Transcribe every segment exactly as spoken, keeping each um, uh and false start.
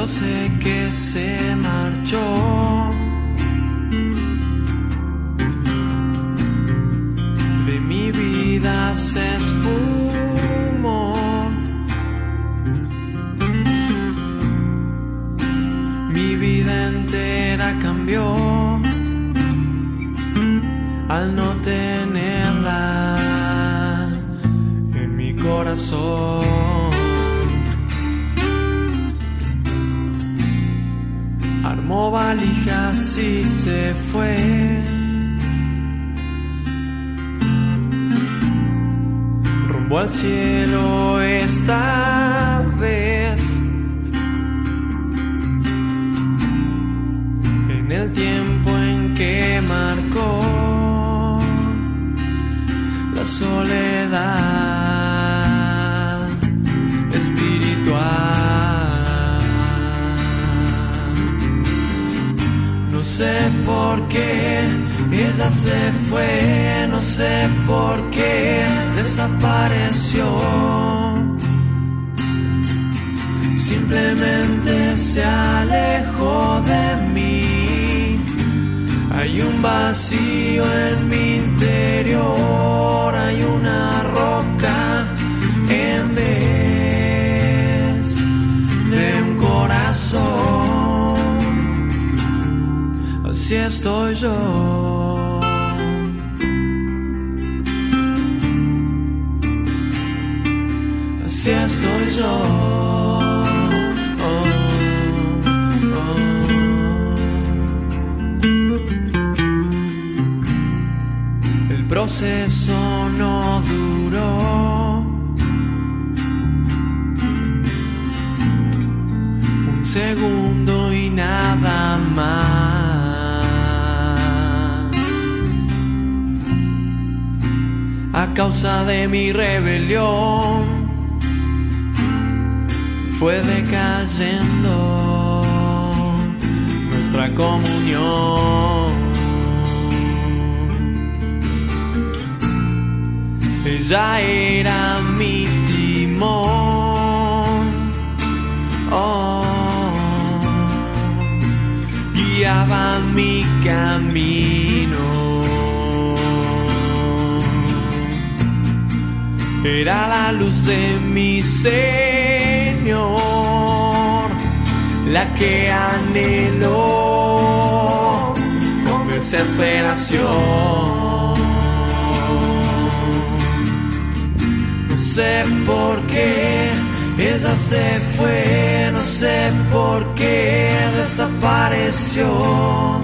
Solo sé que se marchó. De mi vida se esfumó. Mi vida entera cambió al no tenerla en mi corazón. Armó valijas y se fue. Rumbo al cielo esta vez. En el tiempo en que marcó la soledad espiritual. No sé por qué ella se fue, no sé por qué desapareció. Simplemente se alejó de mí. Hay un vacío en mi interior, hay una roca en vez de un corazón. Así estoy yo. Así estoy yo. El proceso no duró un segundo y nada más. A causa de mi rebelión fue decayendo nuestra comunión. Ella era mi timón, oh, guiaba mi camino. Era la luz de mi Señor, la que anheló con desesperación. No sé por qué ella se fue, no sé por qué desapareció.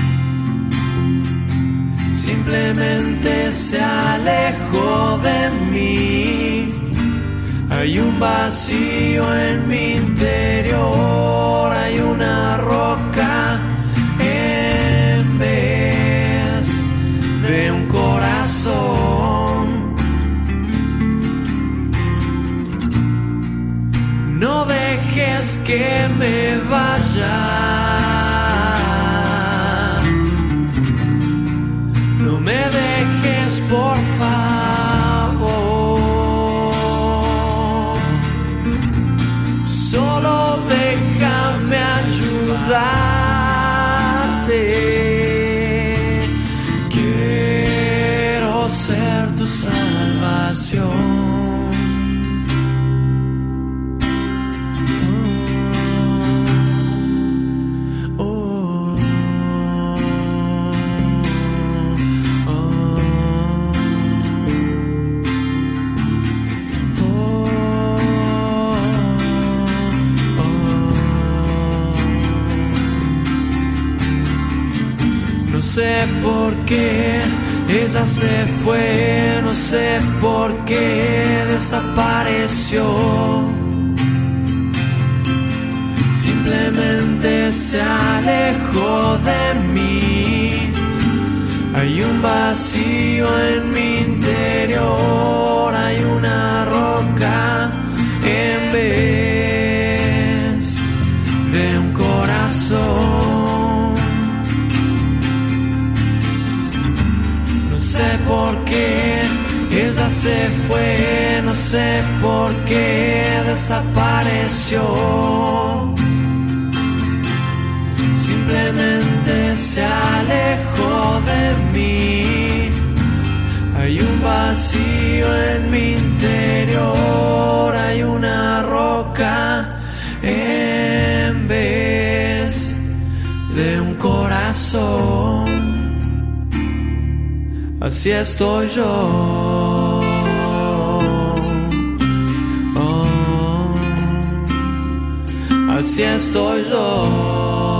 Simplemente se alejó de mí. Hay un vacío en mi interior, hay una roca en vez de un corazón. No dejes que me vaya, no me dejes por favor, solo déjame ayudarte. Quiero ser tu salvación. No sé por qué ella se fue, no sé por qué desapareció. Simplemente se alejó de mí. Hay un vacío en mi interior, hay una roca en vez de un corazón. No sé por qué ella se fue, no sé por qué desapareció. tristemente se alejó de mí. Hay un vacío en mi interior, hay una roca en vez de un corazón. Así estoy yo. Oh, así estoy yo.